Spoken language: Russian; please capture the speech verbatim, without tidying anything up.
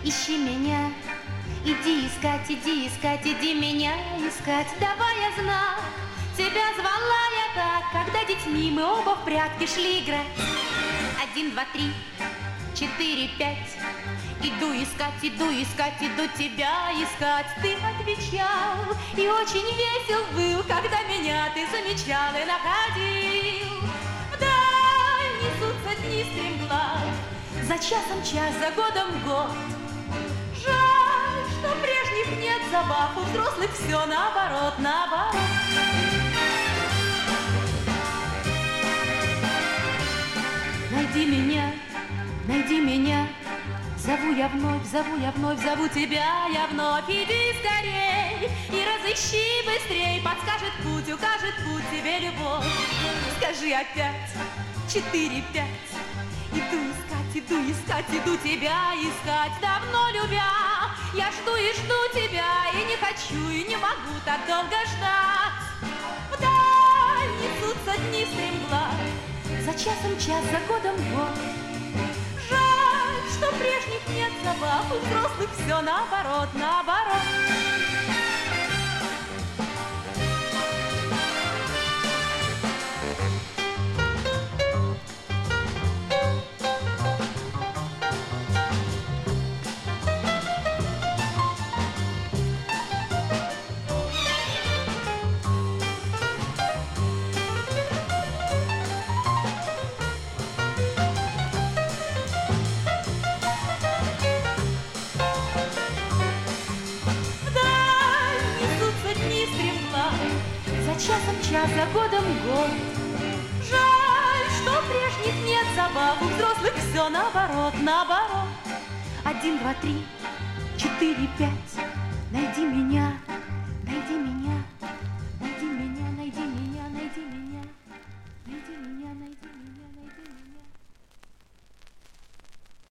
ищи меня. Иди искать, иди искать, иди меня искать. Давай я знак, тебя звала я так, когда детьми мы оба в прятки шли играть. Один, два, три, четыре, пять. Иду искать, иду искать, иду тебя искать. Ты отвечал, и очень весел был, когда меня ты замечал и находил. Вдаль несутся дни стремглав, за часом час, за годом год. Жаль, что прежних нет забав, у взрослых все наоборот, наоборот. Найди меня, найди меня, зову я вновь, зову я вновь, зову тебя я вновь. Иди скорей и разыщи быстрей, подскажет путь, укажет путь тебе любовь. Скажи опять, четыре, пять. Иду искать, иду искать, иду тебя искать. Давно любя, я жду и жду тебя, и не хочу, и не могу так долго ждать. Вдаль несутся дни стремглав, за часом час, за годом год. Жаль, что прежних нет забав, у взрослых все наоборот, наоборот. Часом час, за годом год. Жаль, что прежних нет забав, у взрослых все наоборот, наоборот. Один, два, три, четыре, пять.